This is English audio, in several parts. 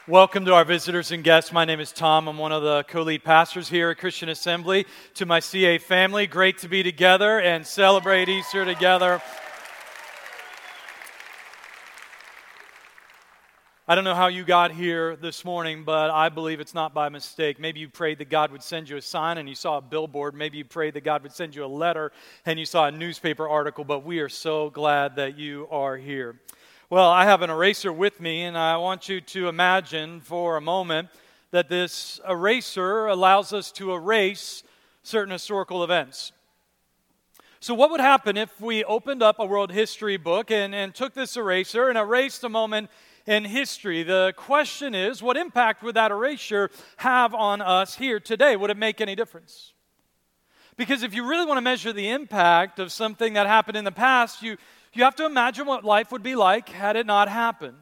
Welcome to our visitors and guests. My name is Tom. I'm one of the co-lead pastors here at Christian Assembly. To my CA family, great to be together and celebrate Easter together. I don't know how you got here this morning, but I believe it's not by mistake. Maybe you prayed that God would send you a sign and you saw a billboard. Maybe you prayed that God would send you a letter and you saw a newspaper article, but we are so glad that you are here. Well, I have an eraser with me, and I want you to imagine for a moment that this eraser allows us to erase certain historical events. So what would happen if we opened up a world history book and took this eraser and erased a moment in history? The question is, what impact would that erasure have on us here today? Would it make any difference? Because if you really want to measure the impact of something that happened in the past, you have to imagine what life would be like had it not happened.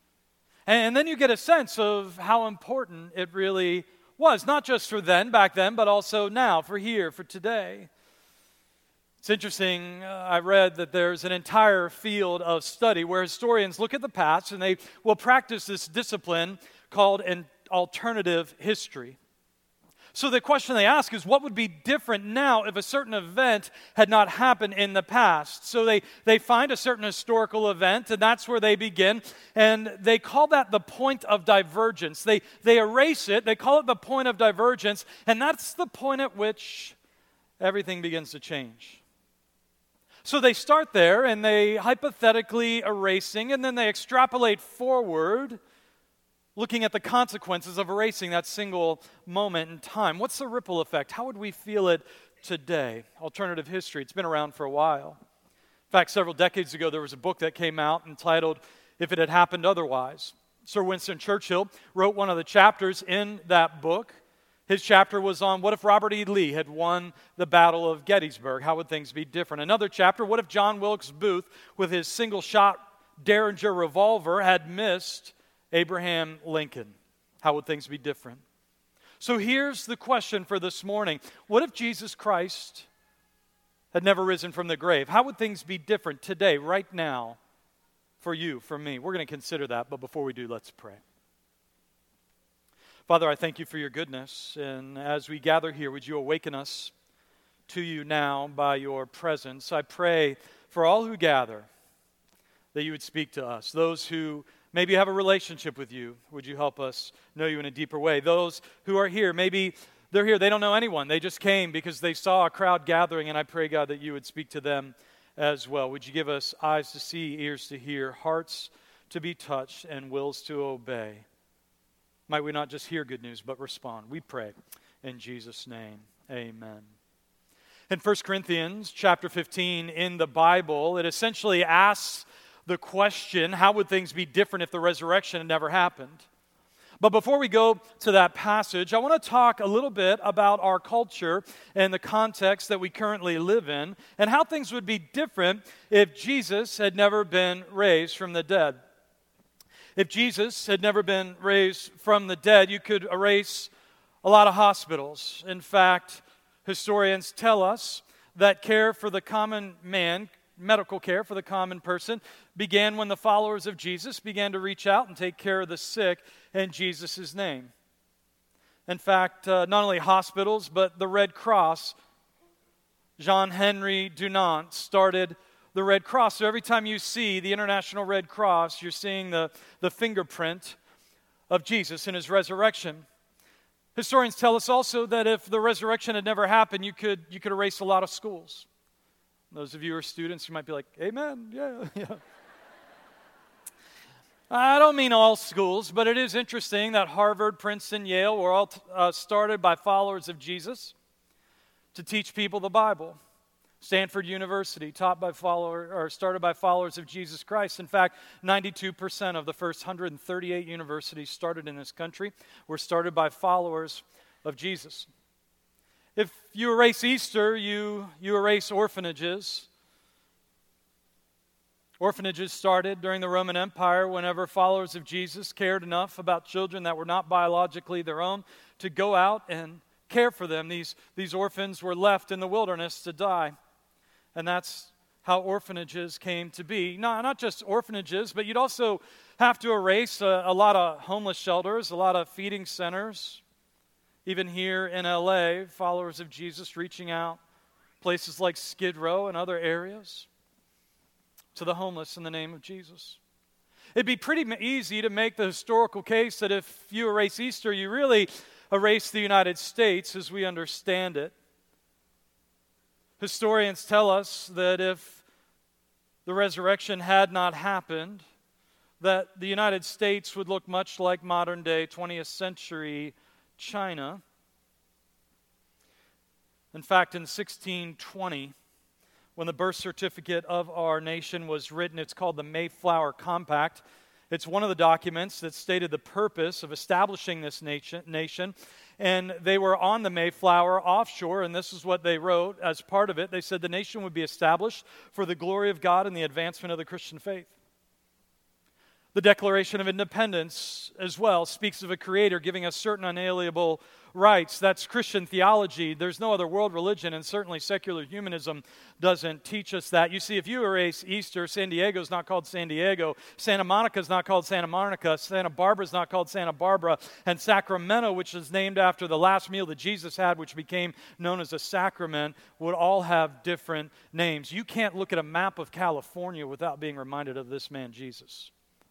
And then you get a sense of how important it really was, not just for back then, but also now, for here, for today. It's interesting, I read that there's an entire field of study where historians look at the past and they will practice this discipline called an alternative history. So the question they ask is, what would be different now if a certain event had not happened in the past? So they find a certain historical event, and that's where they begin, and they call that the point of divergence. They erase it, they call it the point of divergence, and that's the point at which everything begins to change. So they start there, and they hypothetically erasing, and then they extrapolate forward, looking at the consequences of erasing that single moment in time. What's the ripple effect? How would we feel it today? Alternative history, it's been around for a while. In fact, several decades ago, there was a book that came out entitled, If It Had Happened Otherwise. Sir Winston Churchill wrote one of the chapters in that book. His chapter was on, what if Robert E. Lee had won the Battle of Gettysburg? How would things be different? Another chapter, what if John Wilkes Booth, with his single-shot Derringer revolver, had missed Abraham Lincoln? How would things be different? So here's the question for this morning. What if Jesus Christ had never risen from the grave? How would things be different today, right now, for you, for me? We're going to consider that, but before we do, let's pray. Father, I thank you for your goodness, and as we gather here, would you awaken us to you now by your presence? I pray for all who gather that you would speak to us. Those who maybe have a relationship with you, would you help us know you in a deeper way? Those who are here, maybe they're here, they don't know anyone. They just came because they saw a crowd gathering, and I pray, God, that you would speak to them as well. Would you give us eyes to see, ears to hear, hearts to be touched, and wills to obey? Might we not just hear good news, but respond? We pray in Jesus' name. Amen. In 1 Corinthians chapter 15 in the Bible, it essentially asks the question, how would things be different if the resurrection had never happened? But before we go to that passage, I want to talk a little bit about our culture and the context that we currently live in and how things would be different if Jesus had never been raised from the dead. If Jesus had never been raised from the dead, you could erase a lot of hospitals. In fact, historians tell us that care for the common man, medical care for the common person, began when the followers of Jesus began to reach out and take care of the sick in Jesus' name. In fact, not only hospitals, but the Red Cross, Jean-Henri Dunant started the Red Cross. So every time you see the International Red Cross, you're seeing the fingerprint of Jesus and his resurrection. Historians tell us also that if the resurrection had never happened, you could erase a lot of schools. Those of you who are students, you might be like, amen, yeah. I don't mean all schools, but it is interesting that Harvard, Princeton, Yale were all started by followers of Jesus to teach people the Bible. Stanford University, started by followers of Jesus Christ. In fact, 92% of the first 138 universities started in this country were started by followers of Jesus. If you erase Easter, you erase orphanages. Orphanages started during the Roman Empire whenever followers of Jesus cared enough about children that were not biologically their own to go out and care for them. These orphans were left in the wilderness to die. And that's how orphanages came to be. Not just orphanages, but you'd also have to erase a lot of homeless shelters, a lot of feeding centers. Even here in LA, followers of Jesus reaching out, places like Skid Row and other areas, to the homeless in the name of Jesus. It'd be pretty easy to make the historical case that if you erase Easter, you really erase the United States as we understand it. Historians tell us that if the resurrection had not happened, that the United States would look much like modern-day 20th century China. In fact, in 1620, when the birth certificate of our nation was written, it's called the Mayflower Compact. It's one of the documents that stated the purpose of establishing this nation. And they were on the Mayflower offshore, and this is what they wrote as part of it. They said the nation would be established for the glory of God and the advancement of the Christian faith. The Declaration of Independence as well speaks of a creator giving us certain unalienable rights. That's Christian theology. There's no other world religion, and certainly secular humanism doesn't teach us that. You see, if you erase Easter, San Diego's not called San Diego, Santa Monica's not called Santa Monica, Santa Barbara's not called Santa Barbara, and Sacramento, which is named after the last meal that Jesus had, which became known as a sacrament, would all have different names. You can't look at a map of California without being reminded of this man, Jesus.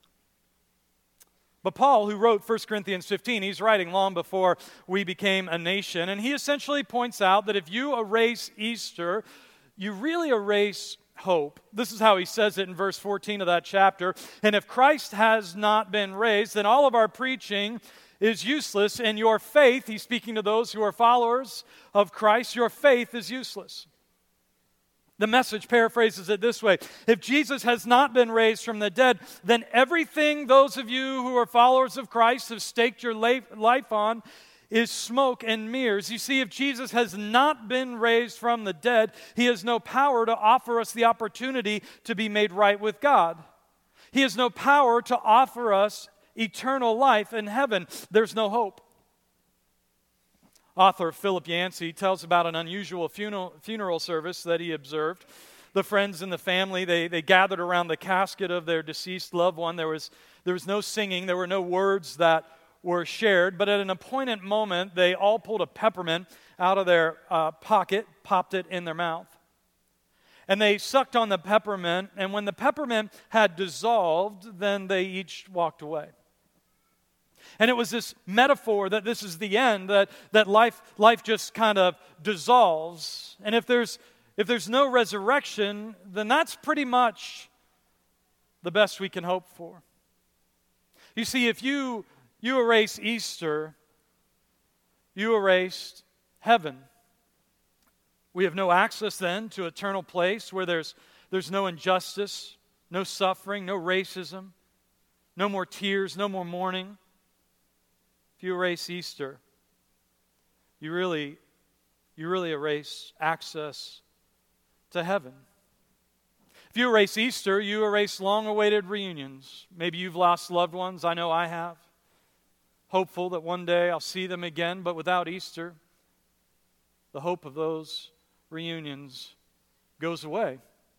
But Paul, who wrote 1 Corinthians 15, he's writing long before we became a nation, and he essentially points out that if you erase Easter, you really erase hope. This is how he says it in verse 14 of that chapter. And if Christ has not been raised, then all of our preaching is useless, and your faith, he's speaking to those who are followers of Christ, your faith is useless. The Message paraphrases it this way: if Jesus has not been raised from the dead, then everything those of you who are followers of Christ have staked your life on is smoke and mirrors. You see, if Jesus has not been raised from the dead, he has no power to offer us the opportunity to be made right with God. He has no power to offer us eternal life in heaven. There's no hope. Author Philip Yancey tells about an unusual funeral service that he observed. The friends and the family, they gathered around the casket of their deceased loved one. There was no singing. There were no words that were shared. But at an appointed moment, they all pulled a peppermint out of their pocket, popped it in their mouth. And they sucked on the peppermint. And when the peppermint had dissolved, then they each walked away. And it was this metaphor that this is the end, that life just kind of dissolves. And if there's no resurrection, then that's pretty much the best we can hope for. You see, if you erase Easter, you erased heaven. We have no access then to eternal place where there's no injustice, no suffering, no racism, no more tears, no more mourning. If you erase Easter, you really erase access to heaven. If you erase Easter, you erase long-awaited reunions. Maybe you've lost loved ones. I know I have. Hopeful that one day I'll see them again, but without Easter, the hope of those reunions goes away.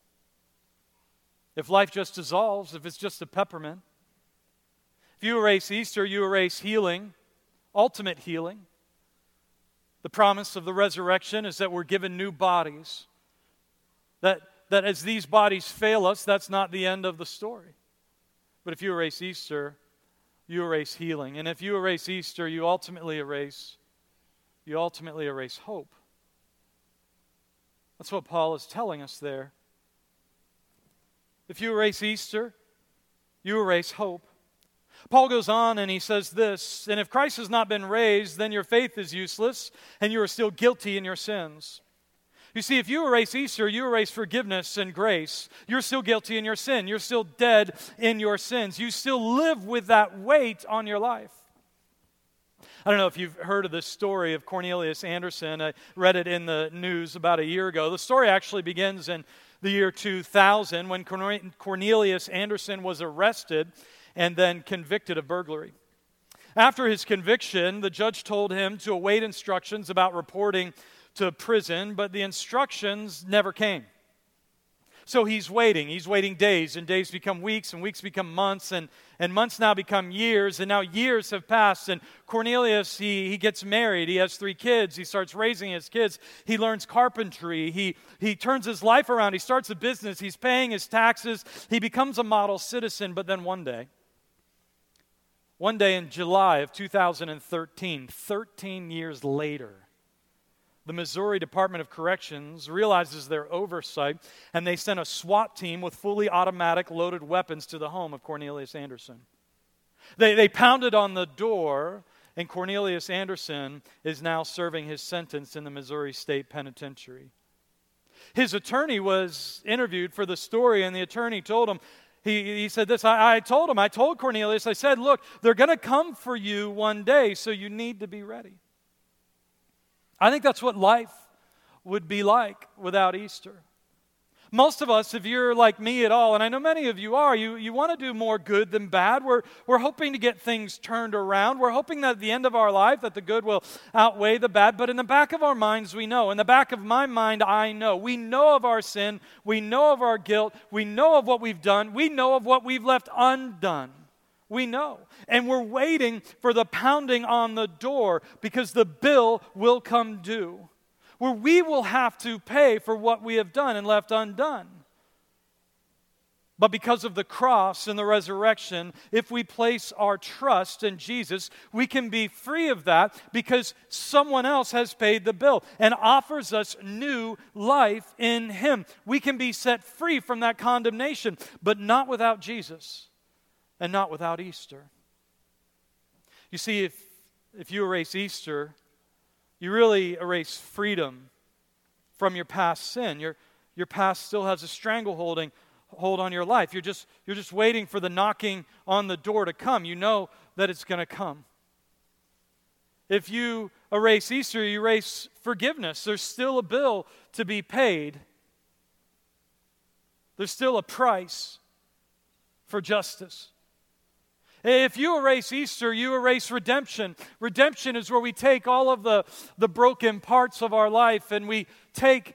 If life just dissolves, if it's just a peppermint, if you erase Easter, you erase healing. Ultimate healing. The promise of the resurrection is that we're given new bodies. That as these bodies fail us, that's not the end of the story. But if you erase Easter, you erase healing. And if you erase Easter, you ultimately erase hope. That's what Paul is telling us there. If you erase Easter, you erase hope. Paul goes on and he says this: and if Christ has not been raised, then your faith is useless and you are still guilty in your sins. You see, if you erase Easter, you erase forgiveness and grace. You're still guilty in your sin. You're still dead in your sins. You still live with that weight on your life. I don't know if you've heard of this story of Cornelius Anderson. I read it in the news about a year ago. The story actually begins in the year 2000 when Cornelius Anderson was arrested and then convicted of burglary. After his conviction, the judge told him to await instructions about reporting to prison, but the instructions never came. So he's waiting. He's waiting days, and days become weeks, and weeks become months, and months now become years, and now years have passed. And Cornelius, he gets married. He has 3 kids. He starts raising his kids. He learns carpentry. He turns his life around. He starts a business. He's paying his taxes. He becomes a model citizen. But then one day in July of 2013, 13 years later, the Missouri Department of Corrections realizes their oversight, and they sent a SWAT team with fully automatic loaded weapons to the home of Cornelius Anderson. They pounded on the door, and Cornelius Anderson is now serving his sentence in the Missouri State Penitentiary. His attorney was interviewed for the story, and the attorney told him, he said this, I told Cornelius, I said, look, they're going to come for you one day, so you need to be ready. I think that's what life would be like without Easter. Most of us, if you're like me at all, and I know many of you are, you want to do more good than bad. We're hoping to get things turned around. We're hoping that at the end of our life that the good will outweigh the bad. But in the back of our minds, we know. In the back of my mind, I know. We know of our sin. We know of our guilt. We know of what we've done. We know of what we've left undone. We know. And we're waiting for the pounding on the door because the bill will come due, where we will have to pay for what we have done and left undone. But because of the cross and the resurrection, if we place our trust in Jesus, we can be free of that because someone else has paid the bill and offers us new life in Him. We can be set free from that condemnation, but not without Jesus. And not without Easter. You see, if you erase Easter, you really erase freedom from your past sin. Your past still has a stranglehold on your life. You're just waiting for the knocking on the door to come. You know that it's going to come. If you erase Easter, you erase forgiveness. There's still a bill to be paid. There's still a price for justice. If you erase Easter, you erase redemption. Redemption is where we take all of the broken parts of our life and we take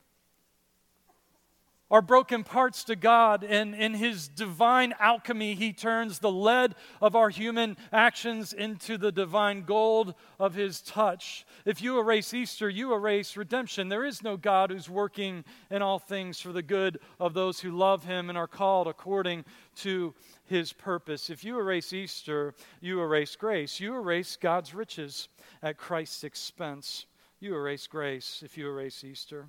our broken parts to God, and in His divine alchemy, He turns the lead of our human actions into the divine gold of His touch. If you erase Easter, you erase redemption. There is no God who's working in all things for the good of those who love Him and are called according to His purpose. If you erase Easter, you erase grace. You erase God's riches at Christ's expense. You erase grace if you erase Easter.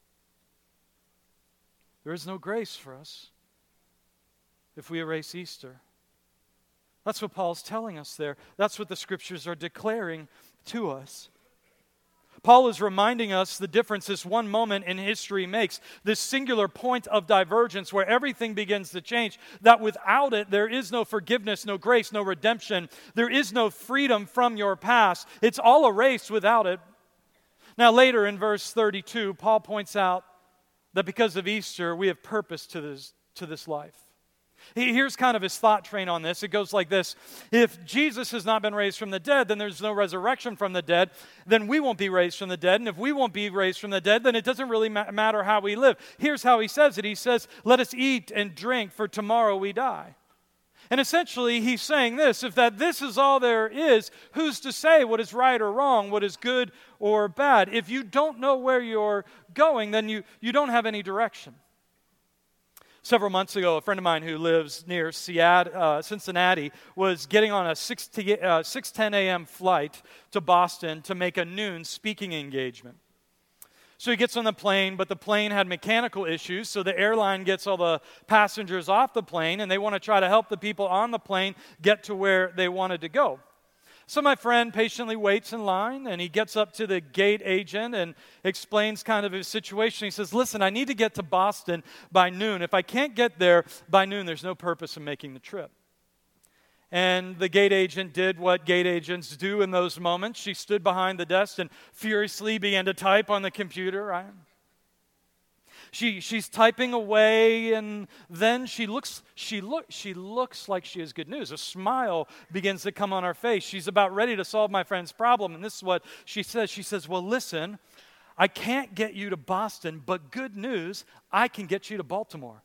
There is no grace for us if we erase Easter. That's what Paul's telling us there. That's what the Scriptures are declaring to us. Paul is reminding us the difference this one moment in history makes, this singular point of divergence where everything begins to change, that without it, there is no forgiveness, no grace, no redemption. There is no freedom from your past. It's all erased without it. Now later in verse 32, Paul points out that because of Easter, we have purpose to this life. Here's kind of his thought train on this. It goes like this. If Jesus has not been raised from the dead, then there's no resurrection from the dead. Then we won't be raised from the dead. And if we won't be raised from the dead, then it doesn't really matter how we live. Here's how he says it. He says, let us eat and drink, for tomorrow we die. And essentially, he's saying this, if that this is all there is, who's to say what is right or wrong, what is good or bad? If you don't know where you're going, then you don't have any direction. Several months ago, a friend of mine who lives near Cincinnati was getting on a 6:10 a.m. flight to Boston to make a noon speaking engagement. So he gets on the plane, but the plane had mechanical issues, so the airline gets all the passengers off the plane, and they want to try to help the people on the plane get to where they wanted to go. So my friend patiently waits in line, and he gets up to the gate agent and explains kind of his situation. He says, listen, I need to get to Boston by noon. If I can't get there by noon, there's no purpose in making the trip. And the gate agent did what gate agents do in those moments. She stood behind the desk and furiously began to type on the computer. Right? She's typing away, and then she looks like she has good news. A smile begins to come on her face. She's about ready to solve my friend's problem, and this is what she says. She says, well, listen, I can't get you to Boston, but good news, I can get you to Baltimore.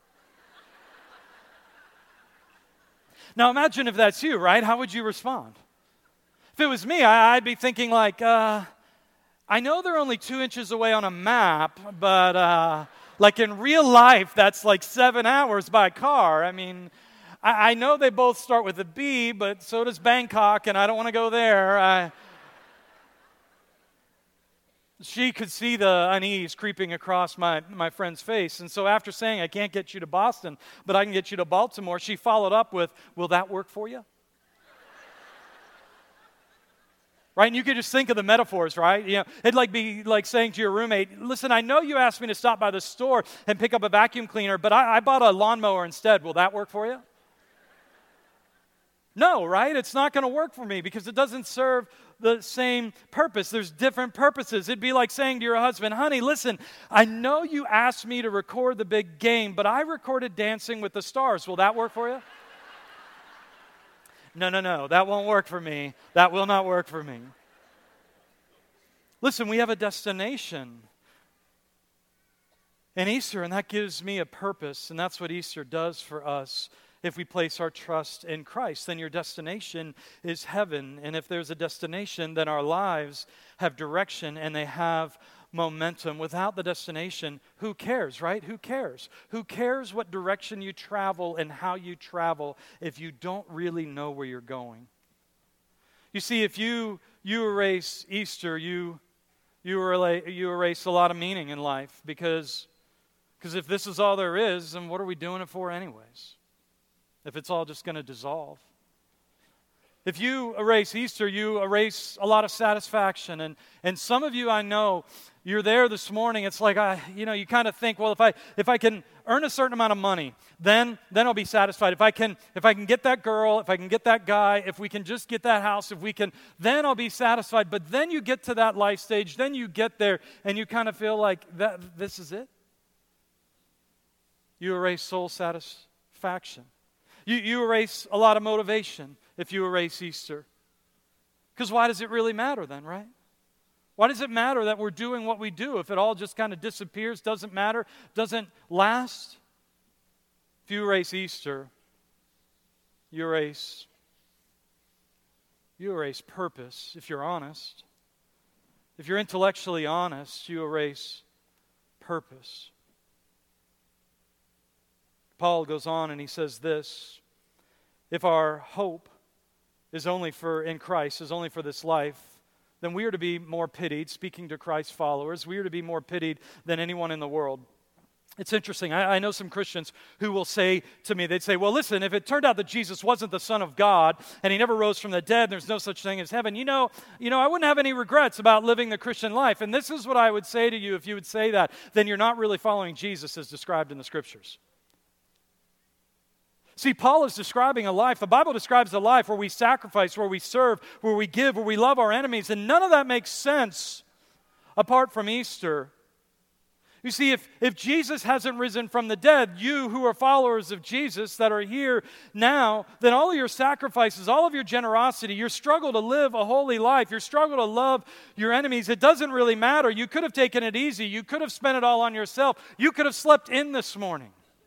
Now imagine if that's you, right? How would you respond? If it was me, I'd be thinking like, I know they're only 2 inches away on a map, but like in real life, that's like 7 hours by car. I mean, I know they both start with a B, but so does Bangkok, and I don't want to go there. She could see the unease creeping across my friend's face. And so after saying, I can't get you to Boston, but I can get you to Baltimore, she followed up with, will that work for you? Right? And you could just think of the metaphors, right? You know, it'd be like saying to your roommate, listen, I know you asked me to stop by the store and pick up a vacuum cleaner, but I bought a lawnmower instead. Will that work for you? No, right? It's not going to work for me because it doesn't serve the same purpose. There's different purposes. It'd be like saying to your husband, honey, listen, I know you asked me to record the big game, but I recorded Dancing with the Stars. Will that work for you? No, that won't work for me. That will not work for me. Listen, we have a destination in Easter, and that gives me a purpose, and that's what Easter does for us. If we place our trust in Christ, then your destination is heaven. And if there's a destination, then our lives have direction and they have momentum. Without the destination, who cares, right? Who cares? Who cares what direction you travel and how you travel if you don't really know where you're going? You see, if you erase Easter, you erase a lot of meaning in life because if this is all there is, then what are we doing it for anyways? If it's all just going to dissolve. If you erase Easter, you erase a lot of satisfaction. And some of you, I know, you're there this morning. It's like, you kind of think, well, if I can earn a certain amount of money, then I'll be satisfied. If I can get that girl, if I can get that guy, if we can just get that house, then I'll be satisfied. But then you get to that life stage, then you get there, and you kind of feel like this is it. You erase soul satisfaction. You erase a lot of motivation if you erase Easter. Because why does it really matter then, right? Why does it matter that we're doing what we do if it all just kind of disappears, doesn't matter, doesn't last? If you erase Easter, you erase purpose, if you're honest. If you're intellectually honest, you erase purpose. Paul goes on and he says this, if our hope is only in Christ, is only for this life, then we are to be more pitied, speaking to Christ's followers, we are to be more pitied than anyone in the world. It's interesting. I know some Christians who will say to me, they'd say, well, listen, if it turned out that Jesus wasn't the Son of God and he never rose from the dead, there's no such thing as heaven, you know, I wouldn't have any regrets about living the Christian life. And this is what I would say to you if you would say that, then you're not really following Jesus as described in the Scriptures. See, Paul is describing a life. The Bible describes a life where we sacrifice, where we serve, where we give, where we love our enemies, and none of that makes sense apart from Easter. You see, if Jesus hasn't risen from the dead, you who are followers of Jesus that are here now, then all of your sacrifices, all of your generosity, your struggle to live a holy life, your struggle to love your enemies, it doesn't really matter. You could have taken it easy. You could have spent it all on yourself. You could have slept in this morning.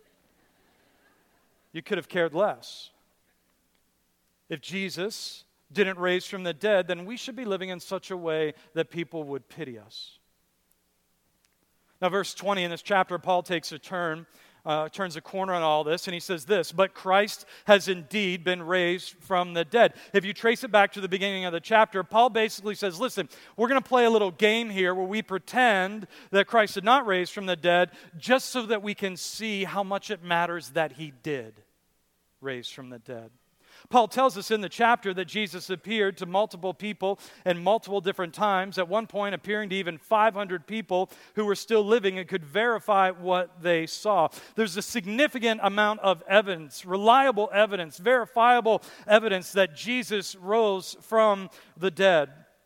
You could have cared less. If Jesus didn't raise from the dead, then we should be living in such a way that people would pity us. Now, verse 20 in this chapter, Paul takes a turns a corner on all this, and he says this, but Christ has indeed been raised from the dead. If you trace it back to the beginning of the chapter, Paul basically says, listen, we're going to play a little game here where we pretend that Christ did not raise from the dead just so that we can see how much it matters that he did raise from the dead. Paul tells us in the chapter that Jesus appeared to multiple people in multiple different times, at one point appearing to even 500 people who were still living and could verify what they saw. There's a significant amount of evidence, reliable evidence, verifiable evidence that Jesus rose from the dead.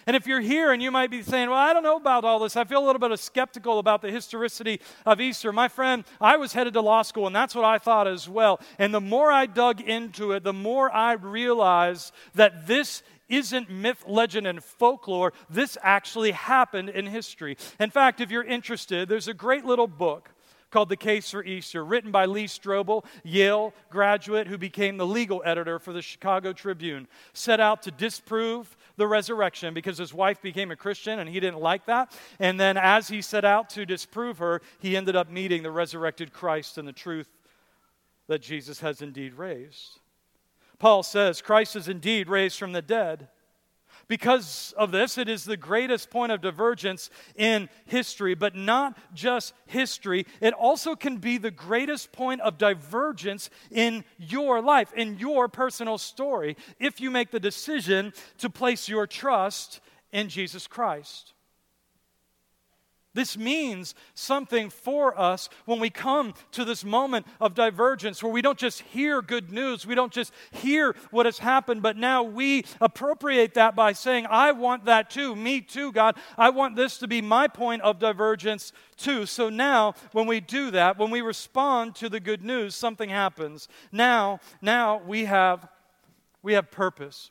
And if you're here and you might be saying, well, I don't know about all this. I feel a little bit skeptical about the historicity of Easter. My friend, I was headed to law school, and that's what I thought as well. And the more I dug into it, the more I realized that this isn't myth, legend, and folklore. This actually happened in history. In fact, if you're interested, there's a great little book called The Case for Easter, written by Lee Strobel, Yale graduate who became the legal editor for the Chicago Tribune, set out to disprove the resurrection because his wife became a Christian and he didn't like that. And then as he set out to disprove her, he ended up meeting the resurrected Christ and the truth that Jesus has indeed raised. Paul says, Christ is indeed raised from the dead. Because of this, it is the greatest point of divergence in history, but not just history. It also can be the greatest point of divergence in your life, in your personal story, if you make the decision to place your trust in Jesus Christ. This means something for us when we come to this moment of divergence where we don't just hear good news, we don't just hear what has happened, but now we appropriate that by saying, I want that too, me too, God. I want this to be my point of divergence too. So now when we do that, when we respond to the good news, something happens. Now we have purpose.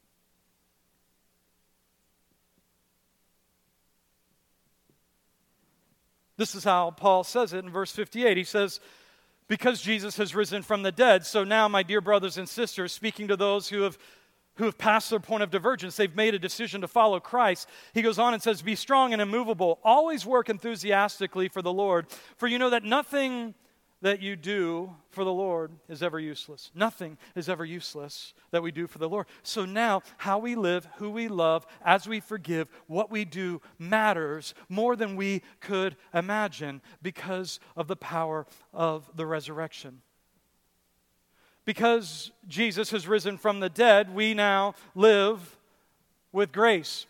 This is how Paul says it in verse 58. He says, because Jesus has risen from the dead, so now, my dear brothers and sisters, speaking to those who have passed their point of divergence, they've made a decision to follow Christ. He goes on and says, be strong and immovable. Always work enthusiastically for the Lord, for you know that nothing that you do for the Lord is ever useless. Nothing is ever useless that we do for the Lord. So now, how we live, who we love, as we forgive, what we do matters more than we could imagine because of the power of the resurrection. Because Jesus has risen from the dead, we now live with grace.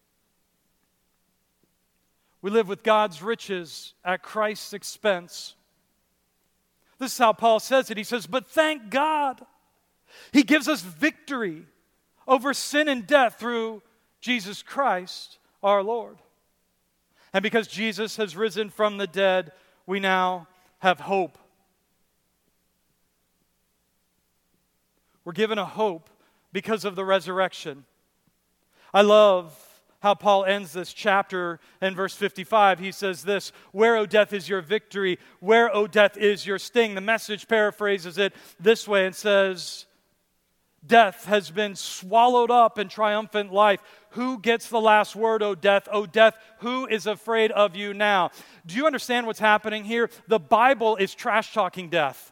We live with God's riches at Christ's expense. This is how Paul says it. He says, but thank God, He gives us victory over sin and death through Jesus Christ our Lord. And because Jesus has risen from the dead, we now have hope. We're given a hope because of the resurrection. I love how Paul ends this chapter in verse 55. He says this, where, O death, is your victory? Where, O death, is your sting? The Message paraphrases it this way and says, death has been swallowed up in triumphant life. Who gets the last word, O death? O death, who is afraid of you now? Do you understand what's happening here? The Bible is trash-talking death.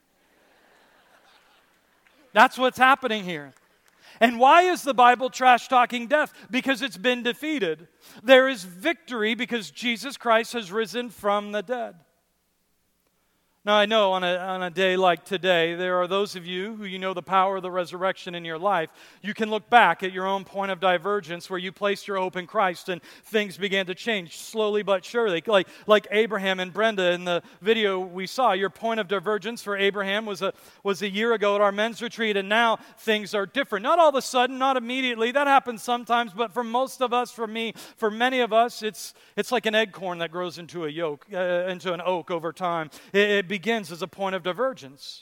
That's what's happening here. And why is the Bible trash-talking death? Because it's been defeated. There is victory because Jesus Christ has risen from the dead. Now, I know on a day like today, there are those of you who you know the power of the resurrection in your life. You can look back at your own point of divergence where you placed your hope in Christ and things began to change slowly but surely. Like Abraham and Brenda in the video we saw. Your point of divergence for Abraham was a year ago at our men's retreat, and now things are different. Not all of a sudden, not immediately. That happens sometimes, but for most of us, for me, for many of us, it's like an acorn that grows into into an oak over time. It begins as a point of divergence.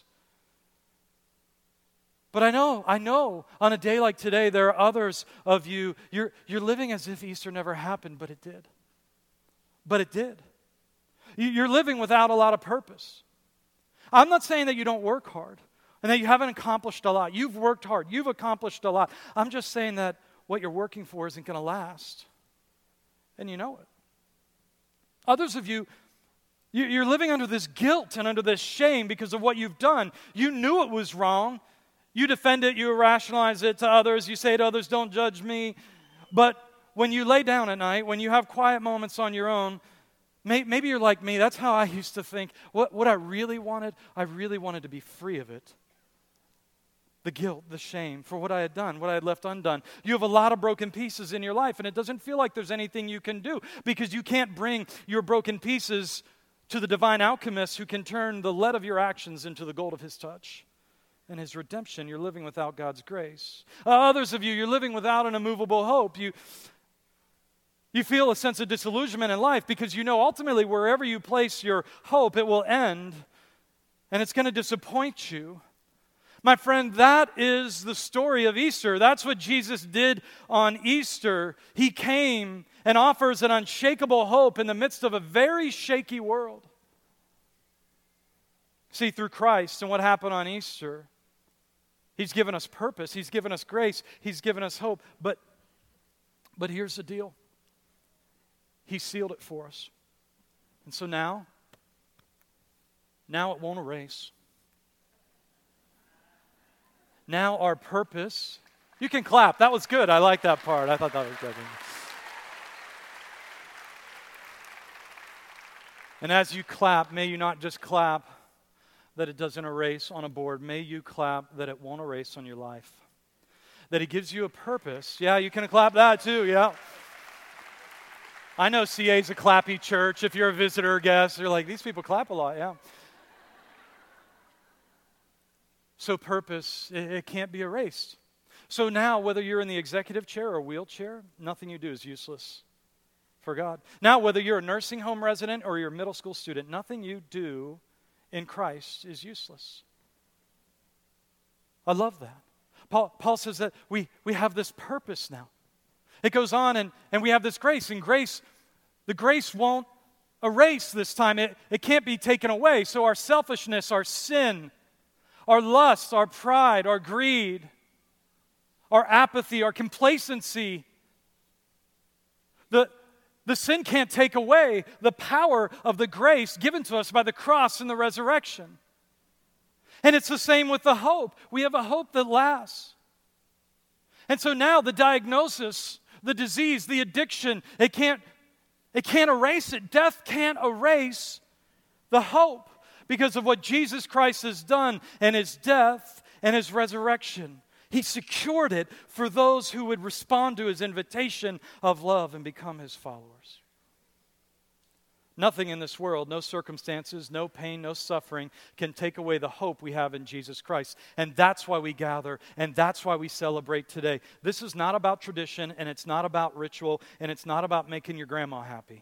But I know, on a day like today, there are others of you, you're living as if Easter never happened, but it did. But it did. You're living without a lot of purpose. I'm not saying that you don't work hard and that you haven't accomplished a lot. You've worked hard. You've accomplished a lot. I'm just saying that what you're working for isn't going to last. And you know it. Others of you, you're living under this guilt and under this shame because of what you've done. You knew it was wrong. You defend it, you rationalize it to others. You say to others, don't judge me. But when you lay down at night, when you have quiet moments on your own, maybe you're like me. That's how I used to think. What I really wanted to be free of it. The guilt, the shame for what I had done, what I had left undone. You have a lot of broken pieces in your life, and it doesn't feel like there's anything you can do because you can't bring your broken pieces to the divine alchemist who can turn the lead of your actions into the gold of his touch. And his redemption, you're living without God's grace. Others of you, you're living without an immovable hope. You feel a sense of disillusionment in life because you know ultimately wherever you place your hope, it will end and it's going to disappoint you. My friend, that is the story of Easter. That's what Jesus did on Easter. He came and offers an unshakable hope in the midst of a very shaky world. See, through Christ and what happened on Easter, He's given us purpose, He's given us grace, He's given us hope. But here's the deal. He sealed it for us. And so now it won't erase. Now our purpose, you can clap. That was good. I like that part. I thought that was good. And as you clap, may you not just clap that it doesn't erase on a board. May you clap that it won't erase on your life. That He gives you a purpose. Yeah, you can clap that too, yeah. I know CA's a clappy church. If you're a visitor or guest, you're like, these people clap a lot, yeah. So purpose, it can't be erased. So now, whether you're in the executive chair or wheelchair, nothing you do is useless for God. Now, whether you're a nursing home resident or you're a middle school student, nothing you do in Christ is useless. I love that. Paul says that we have this purpose now. It goes on and we have this grace. And grace, the grace won't erase this time. It can't be taken away. So our selfishness, our sin, our lust, our pride, our greed, our apathy, our complacency, the sin can't take away the power of the grace given to us by the cross and the resurrection. And it's the same with the hope. We have a hope that lasts. And so now the diagnosis, the disease, the addiction, it can't erase it. Death can't erase the hope because of what Jesus Christ has done and His death and His resurrection. He secured it for those who would respond to His invitation of love and become His followers. Nothing in this world, no circumstances, no pain, no suffering can take away the hope we have in Jesus Christ. And that's why we gather, and that's why we celebrate today. This is not about tradition, and it's not about ritual, and it's not about making your grandma happy.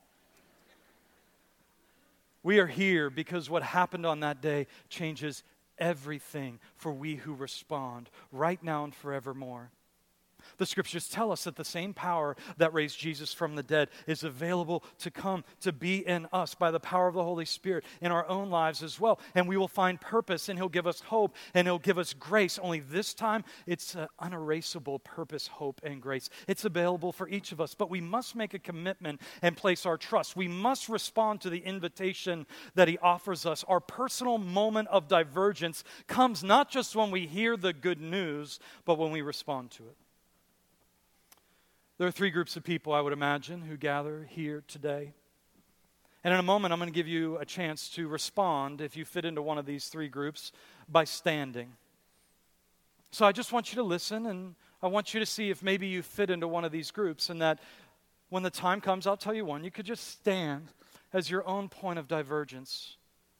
We are here because what happened on that day changes everything for we who respond right now and forevermore. The Scriptures tell us that the same power that raised Jesus from the dead is available to come to be in us by the power of the Holy Spirit in our own lives as well. And we will find purpose, and He'll give us hope, and He'll give us grace. Only this time, it's an unerasable purpose, hope, and grace. It's available for each of us, but we must make a commitment and place our trust. We must respond to the invitation that He offers us. Our personal moment of divergence comes not just when we hear the good news, but when we respond to it. There are three groups of people, I would imagine, who gather here today. And in a moment, I'm going to give you a chance to respond, if you fit into one of these three groups, by standing. So I just want you to listen, and I want you to see if maybe you fit into one of these groups, and that when the time comes, I'll tell you one, you could just stand as your own point of divergence.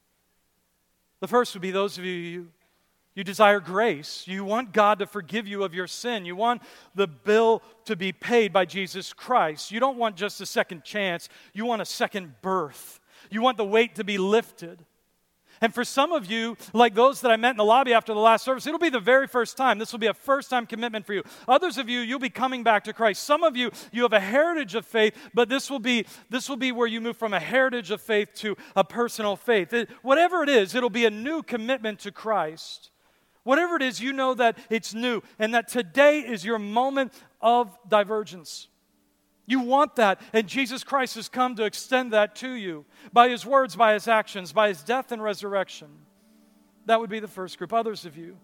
The first would be those of you desire grace. You want God to forgive you of your sin. You want the bill to be paid by Jesus Christ. You don't want just a second chance. You want a second birth. You want the weight to be lifted. And for some of you, like those that I met in the lobby after the last service, it'll be the very first time. This will be a first-time commitment for you. Others of you, you'll be coming back to Christ. Some of you, you have a heritage of faith, but this will be where you move from a heritage of faith to a personal faith. Whatever it is, it'll be a new commitment to Christ. Whatever it is, you know that it's new and that today is your moment of divergence. You want that, and Jesus Christ has come to extend that to you by His words, by His actions, by His death and resurrection. That would be the first group. Others of you,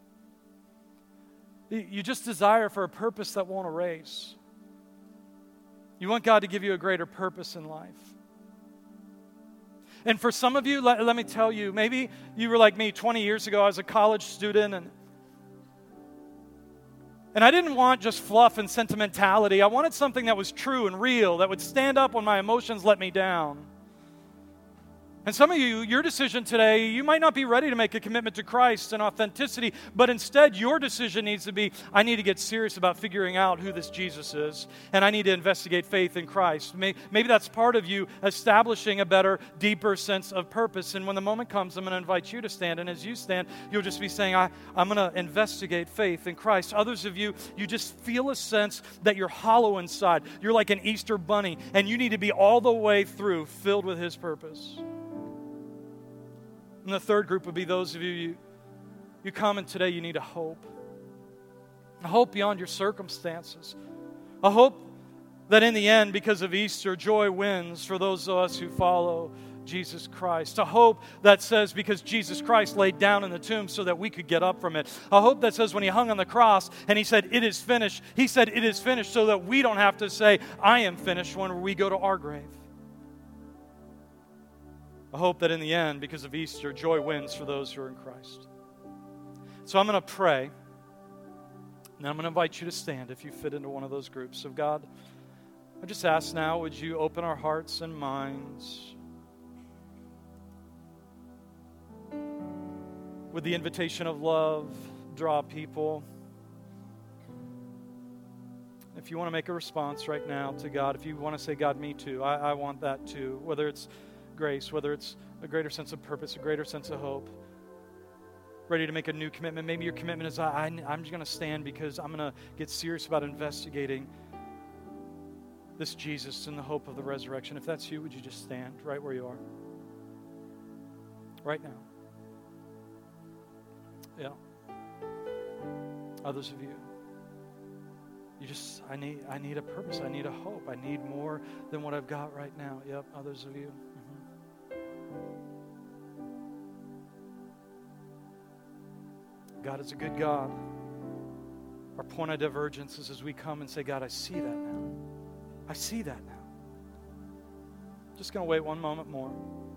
you just desire for a purpose that won't erase. You want God to give you a greater purpose in life. And for some of you, let me tell you, maybe you were like me 20 years ago. I was a college student, and I didn't want just fluff and sentimentality. I wanted something that was true and real, that would stand up when my emotions let me down. And some of you, your decision today, you might not be ready to make a commitment to Christ and authenticity, but instead your decision needs to be, I need to get serious about figuring out who this Jesus is, and I need to investigate faith in Christ. Maybe that's part of you establishing a better, deeper sense of purpose. And when the moment comes, I'm going to invite you to stand, and as you stand, you'll just be saying, I'm going to investigate faith in Christ. Others of you, you just feel a sense that you're hollow inside. You're like an Easter bunny, and you need to be all the way through filled with His purpose. And the third group would be those of you come and today you need a hope beyond your circumstances. A hope that in the end, because of Easter, joy wins for those of us who follow Jesus Christ. A hope that says because Jesus Christ laid down in the tomb so that we could get up from it. A hope that says when He hung on the cross and He said, it is finished, He said, it is finished, so that we don't have to say, I am finished when we go to our grave. A hope that in the end, because of Easter, joy wins for those who are in Christ. So I'm going to pray, and I'm going to invite you to stand if you fit into one of those groups. So God, I just ask now, would you open our hearts and minds with the invitation of love, draw people. If you want to make a response right now to God, if you want to say, God, me too, I want that too, whether it's grace, whether it's a greater sense of purpose, a greater sense of hope, ready to make a new commitment. Maybe your commitment is, I'm just going to stand because I'm going to get serious about investigating this Jesus and the hope of the resurrection. If that's you, would you just stand right where you are? Right now. Yeah. Others of you. I need a purpose. I need a hope. I need more than what I've got right now. Yep, others of you. God is a good God. Our point of divergence is as we come and say, God, I see that now. I see that now. Just going to wait one moment more.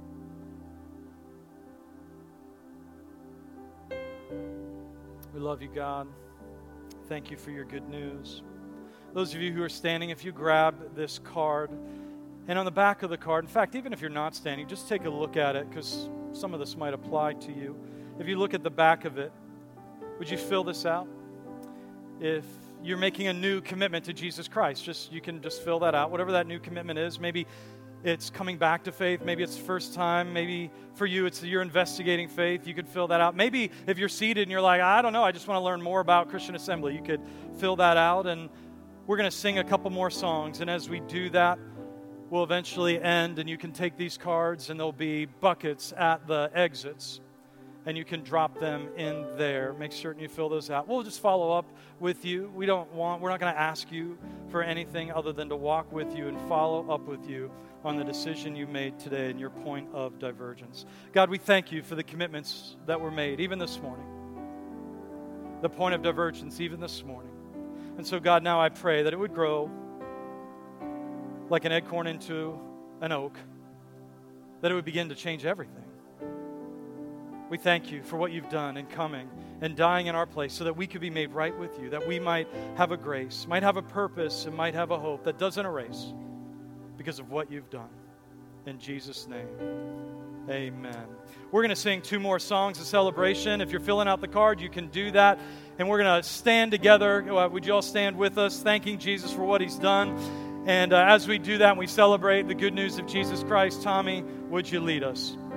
We love you, God. Thank you for your good news. Those of you who are standing, if you grab this card, and on the back of the card, in fact, even if you're not standing, just take a look at it because some of this might apply to you. If you look at the back of it, would you fill this out? If you're making a new commitment to Jesus Christ, you can just fill that out, whatever that new commitment is. Maybe it's coming back to faith. Maybe it's the first time. Maybe for you, it's you're investigating faith. You could fill that out. Maybe if you're seated and you're like, I don't know, I just want to learn more about Christian Assembly, you could fill that out. And we're going to sing a couple more songs. And as we do that, we'll eventually end. And you can take these cards, and there'll be buckets at the exits. And you can drop them in there. Make certain you fill those out. We'll just follow up with you. We're not going to ask you for anything other than to walk with you and follow up with you on the decision you made today and your point of divergence. God, we thank you for the commitments that were made, even this morning. The point of divergence, even this morning. And so, God, now I pray that it would grow like an acorn into an oak, that it would begin to change everything. We thank you for what you've done in coming and dying in our place so that we could be made right with you, that we might have a grace, might have a purpose, and might have a hope that doesn't erase because of what you've done. In Jesus' name, amen. We're going to sing 2 more songs of celebration. If you're filling out the card, you can do that. And we're going to stand together. Would you all stand with us, thanking Jesus for what he's done? And as we do that and we celebrate the good news of Jesus Christ, Tommy, would you lead us?